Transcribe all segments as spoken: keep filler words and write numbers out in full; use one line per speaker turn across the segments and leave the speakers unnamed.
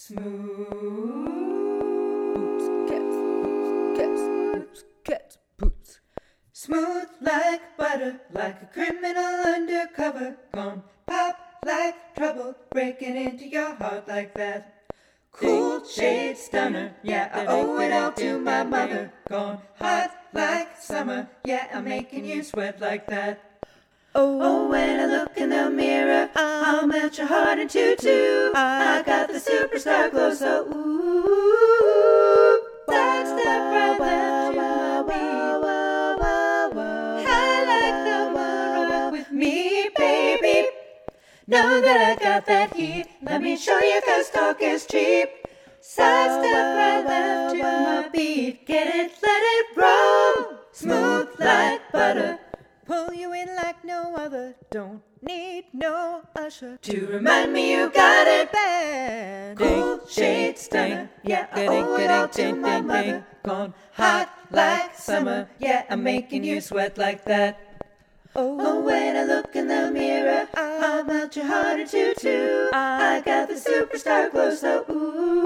Smooth boots, cats, boots, cats, boots, cats, boots. Smooth like butter, like a criminal undercover. Gone pop like trouble, breaking into your heart like that. Cool shade stunner, yeah, I owe it all to my mother. Gone hot like summer, yeah, I'm making you sweat like that. Oh, when I look in the mirror, I'll melt your heart in two, two. I got the superstar glow, so ooh, sidestep right left to my beat. I like the one rock with me, baby. Know that I got that heat. Let me show you, cause talk is cheap. Sidestep right left to my beat. Get it, let it roll. Smooth like butter. Pull you in like no other. Don't need no usher to remind me you got it bad. Cool shade stunner, yeah, I owe it all to my mother. Gone hot like summer, yeah, I'm making you sweat like that. Oh, when I look in the mirror, I'll melt your heart in two, two. I got the superstar glow, so ooh.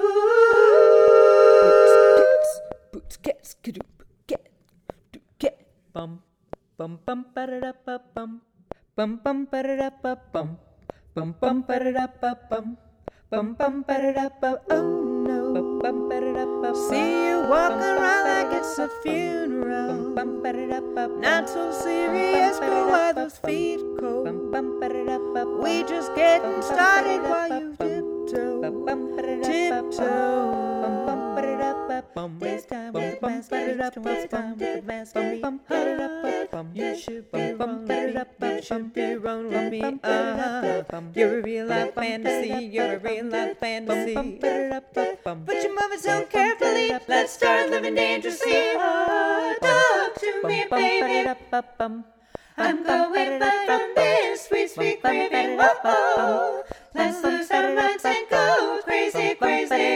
Boots, cats, kadoop, get, get, bum. Bum bum ba da da ba bum bum bum ba da da ba bum bum bum ba da da ba bum bum bum ba da da ba oh no bum bum ba da da ba. See you walking around like it's a funeral. Bum ba da da ba. Not so serious, but why those feet cold? Bum bum ba da da ba. We just getting started while you tiptoe, tiptoe. Bum bum ba da da ba bum. This time with my stage, this time with my stage. Bum ba da da ba bum. You should be wrong, you should be wrong with me. Uh-huh. You're a real life fantasy, you're a real life fantasy. But you're moving so carefully, let's start living dangerously. Oh, talk to me, baby. I'm going back on this sweet, sweet craving. Whoa, let's lose our minds and go crazy, crazy.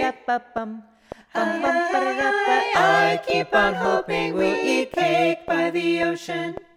I, I, I keep on hoping we'll eat cake by the ocean.